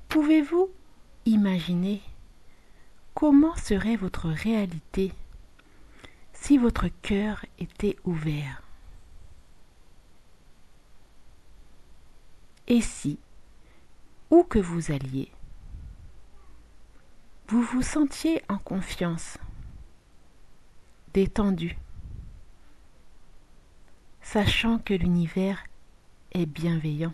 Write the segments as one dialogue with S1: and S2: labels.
S1: Pouvez-vous imaginer comment serait votre réalité si votre cœur était ouvert? Et si, où que vous alliez, vous vous sentiez en confiance, détendu, sachant que l'univers est bienveillant?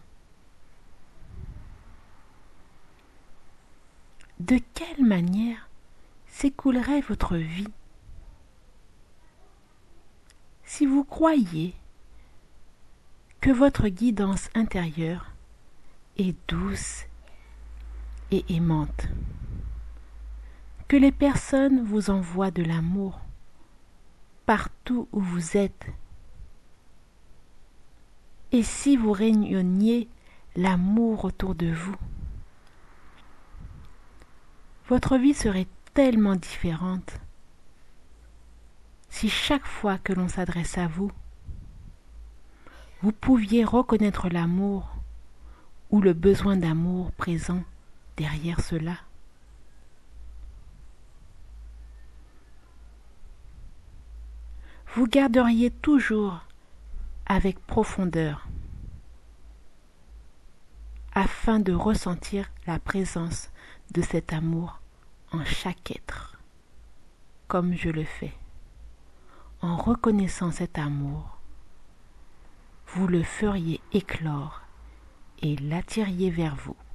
S1: De quelle manière s'écoulerait votre vie si vous croyiez que votre guidance intérieure est douce et aimante, que les personnes vous envoient de l'amour partout où vous êtes, et si vous rayonniez l'amour autour de vous? Votre vie serait tellement différente si chaque fois que l'on s'adresse à vous, vous pouviez reconnaître l'amour ou le besoin d'amour présent derrière cela. Vous garderiez toujours avec profondeur afin de ressentir la présence de cet amour en chaque être, comme je le fais. En reconnaissant cet amour, vous le feriez éclore et l'attiriez vers vous.